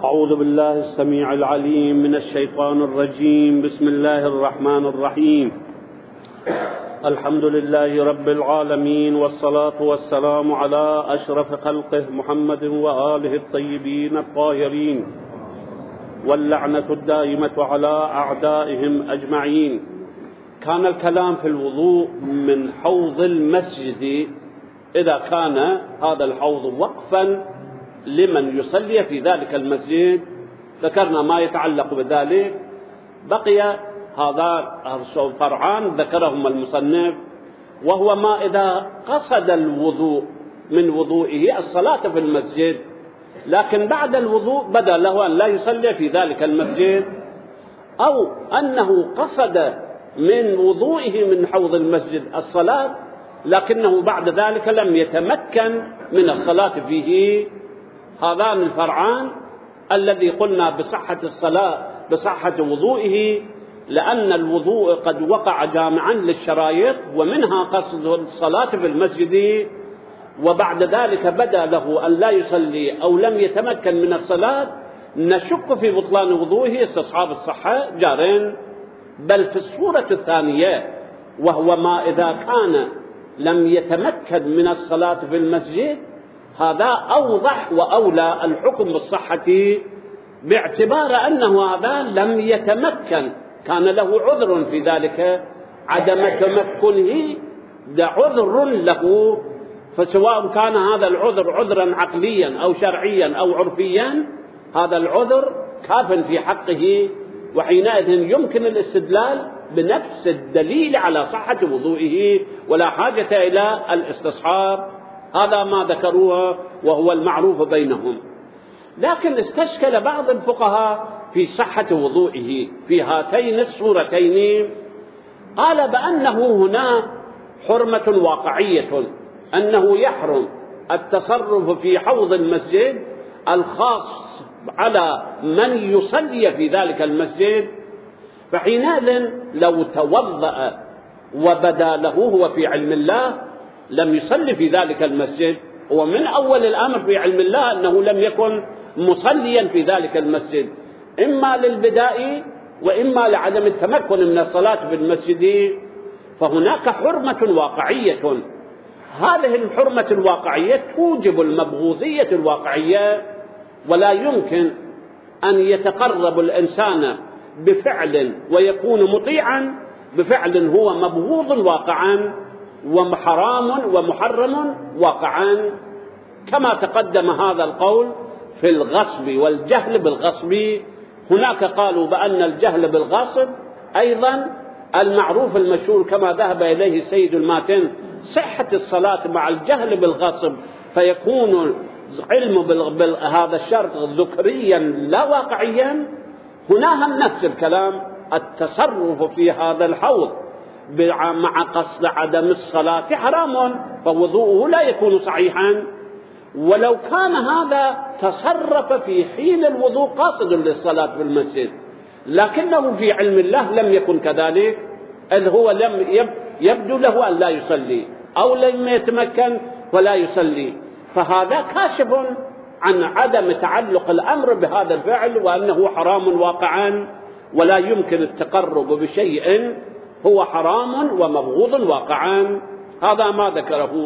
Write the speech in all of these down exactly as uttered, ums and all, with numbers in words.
أعوذ بالله السميع العليم من الشيطان الرجيم. بسم الله الرحمن الرحيم. الحمد لله رب العالمين، والصلاة والسلام على أشرف خلقه محمد وآله الطيبين الطاهرين، واللعنة الدائمة على أعدائهم أجمعين. كان الكلام في الوضوء من حوض المسجد، إذا كان هذا الحوض وقفا لمن يصلي في ذلك المسجد، ذكرنا ما يتعلق بذلك. بقي هذا فرعان ذكرهما المصنف، وهو ما إذا قصد الوضوء من وضوئه الصلاة في المسجد، لكن بعد الوضوء بدا له أن لا يصلي في ذلك المسجد، أو أنه قصد من وضوئه من حوض المسجد الصلاة، لكنه بعد ذلك لم يتمكن من الصلاة فيه. هذان الفرعان الذي قلنا بصحة الصلاة بصحة وضوئه، لأن الوضوء قد وقع جامعا للشرائط، ومنها قصد الصلاة في المسجد، وبعد ذلك بدا له أن لا يصلي أو لم يتمكن من الصلاة، نشك في بطلان وضوئه. استصحاب الصحة جارين. بل في الصورة الثانية، وهو ما إذا كان لم يتمكن من الصلاة في المسجد، هذا أوضح وأولى الحكم بالصحة، باعتبار أنه هذا لم يتمكن، كان له عذر في ذلك، عدم تمكنه ده عذر له، فسواء كان هذا العذر عذرا عقليا أو شرعيا أو عرفيا، هذا العذر كاف في حقه، وحينئذ يمكن الاستدلال بنفس الدليل على صحة وضوئه، ولا حاجة إلى الاستصحاب. هذا ما ذكروه وهو المعروف بينهم. لكن استشكل بعض الفقهاء في صحة وضوئه في هاتين الصورتين، قال بأنه هنا حرمة واقعية، أنه يحرم التصرف في حوض المسجد الخاص على من يصلي في ذلك المسجد، فحينئذ لو توضأ وبدا له هو في علم الله لم يصلي في ذلك المسجد، ومن أول الأمر في علم الله أنه لم يكن مصليا في ذلك المسجد، إما للبداء وإما لعدم التمكن من الصلاة في المسجد. فهناك حرمة واقعية، هذه الحرمة الواقعية توجب المبغوضية الواقعية، ولا يمكن أن يتقرب الإنسان بفعل ويكون مطيعا بفعل هو مبغوض واقعا وحرام ومحرم واقعا، كما تقدم هذا القول في الغصب والجهل بالغصب. هناك قالوا بأن الجهل بالغصب أيضا المعروف المشهور كما ذهب إليه سيد الماتن، صحة الصلاة مع الجهل بالغصب، فيكون علم بهذا الشرط ذكريا لا واقعيا. هنا هم نفس الكلام، التصرف في هذا الحوض مع قصد عدم الصلاة حرام، فوضوءه لا يكون صحيحا. ولو كان هذا تصرف في حين الوضوء قاصد للصلاة في المسجد، لكنه في علم الله لم يكن كذلك، إذ هو لم يبدو له أن لا يصلي أو لم يتمكن ولا يصلي، فهذا كاشف عن عدم تعلق الأمر بهذا الفعل، وأنه حرام واقعا، ولا يمكن التقرب بشيء هو حرام ومبغوض واقعا. هذا ما ذكره،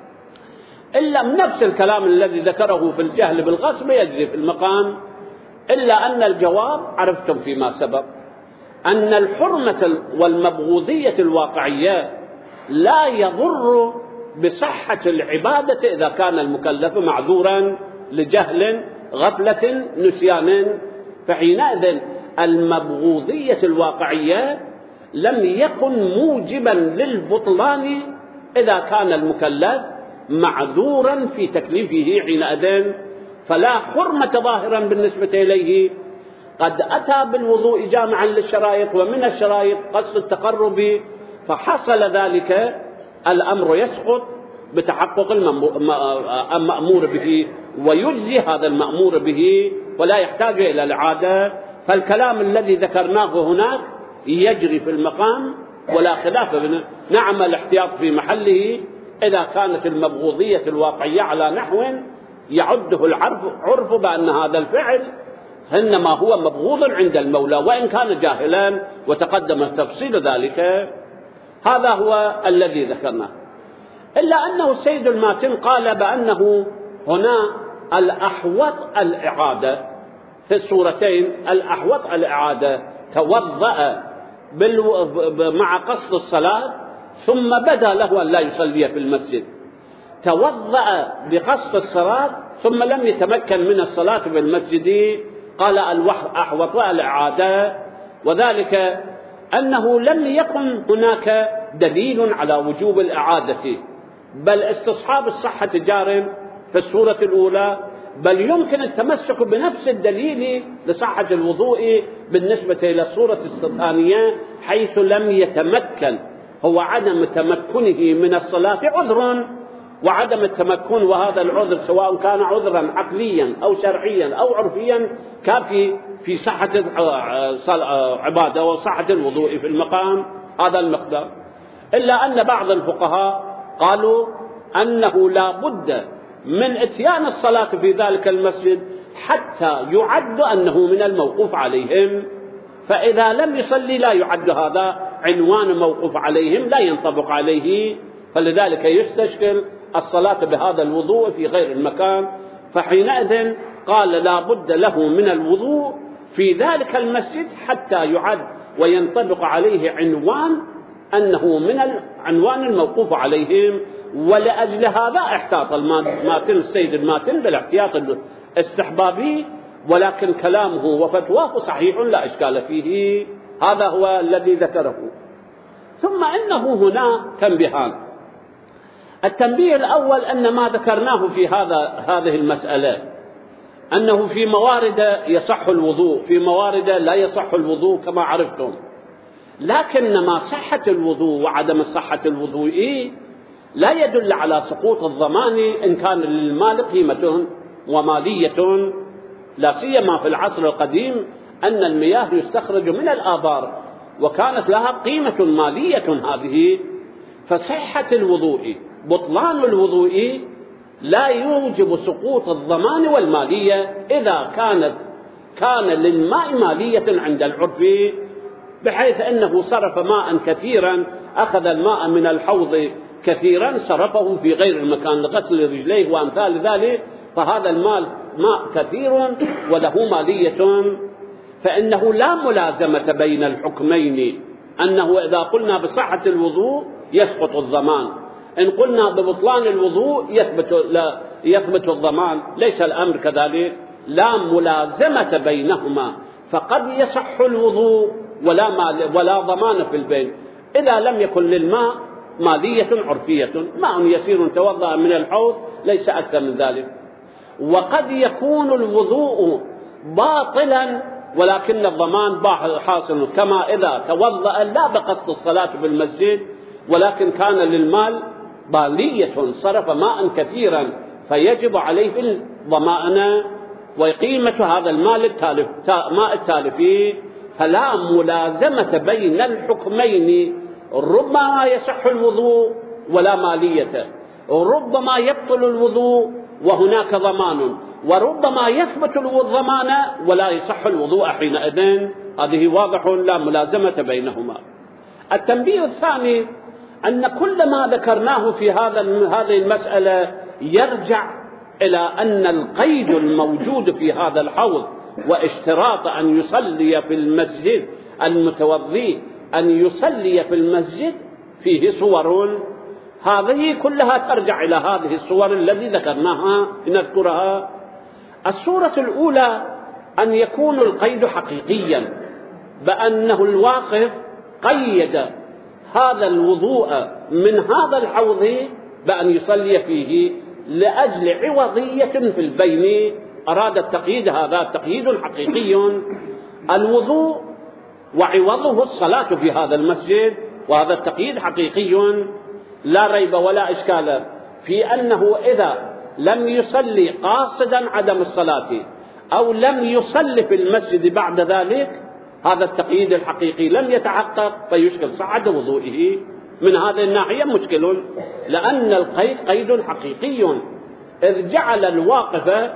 إلا من نفس الكلام الذي ذكره في الجهل بالغصب يجري في المقام، إلا أن الجواب عرفتم فيما سبق، أن الحرمة والمبغوضية الواقعية لا يضر بصحة العبادة إذا كان المكلف معذورا لجهل غفلة نسيان، فحينئذ المبغوضية الواقعية لم يكن موجبا للبطلان إذا كان المكلف معذورا في تكليفه حينئذ، فلا حرمة ظاهرا بالنسبة إليه. قد أتى بالوضوء جامعا للشرائط، ومن الشرائط قصد التقرب، فحصل ذلك الأمر يسقط بتحقق المأمور به، ويجزي هذا المأمور به ولا يحتاج إلى العادة. فالكلام الذي ذكرناه هناك يجري في المقام ولا خلاف بنا. نعم الاحتياط في محله إذا كانت المبغوضية الواقعية على نحو يعده العرف عرف بأن هذا الفعل إنما هو مبغوض عند المولى وإن كان جاهلا، وتقدم تفصيل ذلك. هذا هو الذي ذكرناه. إلا أنه السيد الماتن قال بأنه هنا الأحوط الإعادة في الصورتين، الأحوط الإعادة توضأ مع قصد الصلاة ثم بدا له أن لا يصلي في المسجد، توضأ بقصد الصلاة ثم لم يتمكن من الصلاة في المسجد، قال الأحوط الإعادة، وذلك أنه لم يكن هناك دليل على وجوب الإعادة، بل استصحاب الصحة جار في الصورة الأولى، بل يمكن التمسك بنفس الدليل لصحة الوضوء بالنسبة إلى الصورة الثانية، حيث لم يتمكن، هو عدم تمكنه من الصلاة عذر، وعدم التمكن وهذا العذر سواء كان عذرا عقليا أو شرعيا أو عرفيا كافي في صحة عبادة وصحة الوضوء في المقام هذا المقدار. إلا أن بعض الفقهاء قالوا أنه لا بد من اتيان الصلاة في ذلك المسجد حتى يعد أنه من الموقوف عليهم، فإذا لم يصلي لا يعد هذا عنوان موقوف عليهم، لا ينطبق عليه، فلذلك يستشكل الصلاة بهذا الوضوء في غير المكان. فحينئذ قال لا بد له من الوضوء في ذلك المسجد حتى يعد وينطبق عليه عنوان أنه من العنوان الموقوف عليهم. ولأجل هذا احتاط الماتن السيد الماتن بالاحتياط الاستحبابي، ولكن كلامه وفتواه صحيح لا إشكال فيه، هذا هو الذي ذكره. ثم إنه هنا تنبيهان. التنبيه الأول أن ما ذكرناه في هذا هذه المسألة أنه في موارد يصح الوضوء، في موارد لا يصح الوضوء كما عرفتم، لكن ما صحة الوضوء وعدم صحة الوضوء لا يدل على سقوط الضمان إن كان للمال قيمة ومالية، لا سيما في العصر القديم أن المياه يستخرج من الآبار وكانت لها قيمة مالية هذه. فصحة الوضوء بطلان الوضوء لا يوجب سقوط الضمان والمالية إذا كانت كان للماء مالية عند العرف، بحيث أنه صرف ماء كثيرا، أخذ الماء من الحوض كثيرا صرفه في غير المكان لغسل رجليه وأمثال ذلك، فهذا المال ماء كثير وله مالية، فإنه لا ملازمة بين الحكمين، أنه إذا قلنا بصحة الوضوء يسقط الضمان، إن قلنا ببطلان الوضوء يثبت, لا يثبت الضمان، ليس الأمر كذلك، لا ملازمة بينهما، فقد يصح الوضوء ولا, مال ولا ضمان في البين إذا لم يكن للماء مالية عرفية، ماء يسير توضأ من الحوض ليس أكثر من ذلك. وقد يكون الوضوء باطلا ولكن الضمان حاصل، كما إذا توضأ لا بقصد الصلاة بالمسجد ولكن كان للمال بالية صرف ماء كثيرا فيجب عليه الضمان وقيمة هذا المال التالف ماء التالف، فلا ملازمة بين الحكمين، ربما يصح الوضوء ولا مالية، ربما يبطل الوضوء وهناك ضمان، وربما يثبت الضمان ولا يصح الوضوء حينئذ، هذه واضح لا ملازمة بينهما. التنبيه الثاني أن كل ما ذكرناه في هذا هذه المسألة يرجع إلى أن القيد الموجود في هذا الحوض واشتراط أن يصلي في المسجد المتوضي أن يصلي في المسجد فيه صور، هذه كلها ترجع إلى هذه الصور التي ذكرناها نذكرها. الصورة الأولى أن يكون القيد حقيقيا بأنه الواقف قيد هذا الوضوء من هذا الحوض بأن يصلي فيه لأجل عوضية في البين، أراد التقييد، هذا تقييد حقيقي، الوضوء وعوضه الصلاة في هذا المسجد، وهذا التقييد حقيقي لا ريب ولا إشكال في أنه إذا لم يصلي قاصدا عدم الصلاة أو لم يصلي في المسجد بعد ذلك هذا التقييد الحقيقي لم يتحقق فيشكل صحة وضوئه. من هذه الناحية مشكل، لأن القيد قيد حقيقي إذ جعل الواقف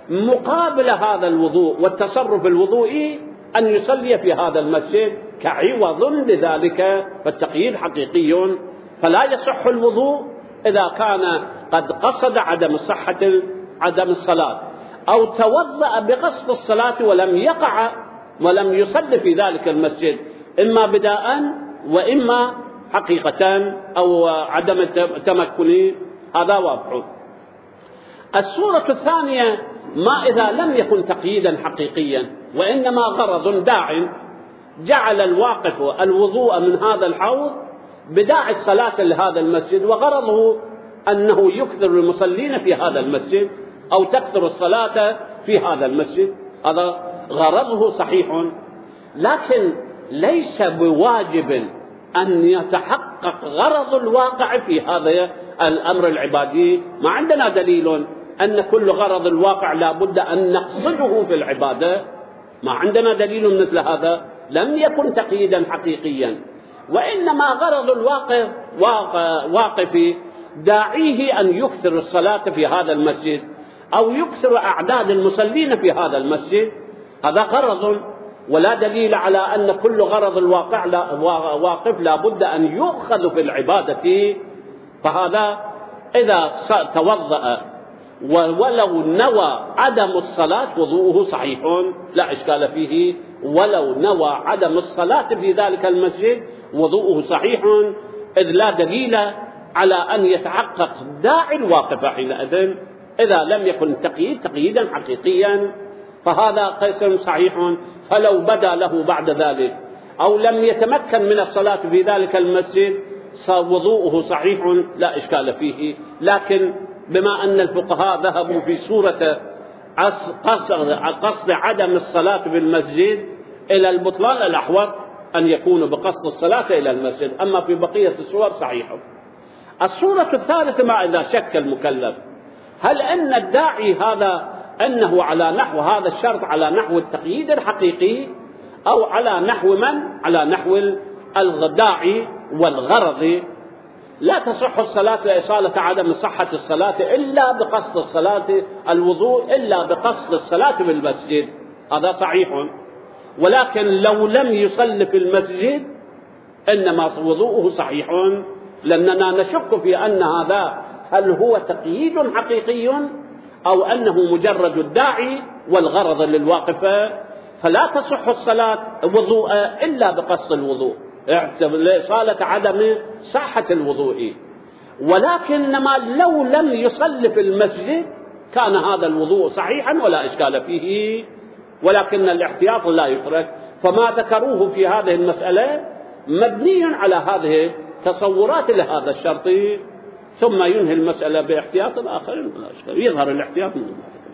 مقابل هذا الوضوء والتصرف الوضوئي أن يصلي في هذا المسجد كعوض لذلك، فالتقييد حقيقي. فلا يصح الوضوء إذا كان قد قصد عدم صحة عدم الصلاة، أو توضأ بقصد الصلاة ولم يقع ولم يصلي في ذلك المسجد، إما بداء وإما حقيقة أو عدم تمكن. هذا واضح. الصورة الثانية ما إذا لم يكن تقييدا حقيقيا وإنما غرض داع، جعل الواقف الوضوء من هذا الحوض بداعي الصلاة لهذا المسجد، وغرضه أنه يكثر المصلين في هذا المسجد أو تكثر الصلاة في هذا المسجد، هذا غرضه صحيح، لكن ليس بواجب أن يتحقق غرض الواقع في هذا الأمر العبادي. ما عندنا دليل أن كل غرض الواقع لا بد أن نقصده في العبادة، ما عندنا دليل مثل هذا، لم يكن تقييدا حقيقيا، وإنما غرض الواقع واقف داعيه أن يكثر الصلاة في هذا المسجد أو يكثر أعداد المصلين في هذا المسجد، هذا غرض، ولا دليل على أن كل غرض الواقع لا واقف لا بد أن يؤخذ في العبادة. فهذا إذا توضأ ولو نوى عدم الصلاة وضوءه صحيح لا إشكال فيه، ولو نوى عدم الصلاة في ذلك المسجد وضوءه صحيح، إذ لا دليل على أن يتحقق داعي الواقف حينئذ إذا لم يكن تقييد تقييدا حقيقيا، فهذا قيس صحيح. فلو بدا له بعد ذلك أو لم يتمكن من الصلاة في ذلك المسجد وضوءه صحيح لا إشكال فيه، لكن بما أن الفقهاء ذهبوا في صورة قصد عدم الصلاة بالمسجد إلى البطلان الأحوط أن يكون بقصد الصلاة إلى المسجد، أما في بقية الصور صحيحة. الصورة الثالثة ما إذا شك المكلف هل أن الداعي هذا أنه على نحو هذا الشرط على نحو التقييد الحقيقي أو على نحو من على نحو الداعي والغرض. لا تصح الصلاة لإصالة عدم صحة الصلاة إلا بقصد الصلاة الوضوء إلا بقصد الصلاة بالمسجد، هذا صحيح، ولكن لو لم يصل في المسجد إنما وضوءه صحيح، لأننا نشك في أن هذا هل هو تقييد حقيقي أو أنه مجرد الداعي والغرض للواقفة. فلا تصح الصلاة وضوء إلا بقصد الوضوء لإصالة عدم صحة الوضوء، ولكنما لو لم يصل في المسجد كان هذا الوضوء صحيحا ولا إشكال فيه، ولكن الاحتياط لا يترك. فما ذكروه في هذه المسألة مبني على هذه تصورات لهذا الشرط، ثم ينهي المسألة باحتياط آخر، يظهر الاحتياط من ذلك.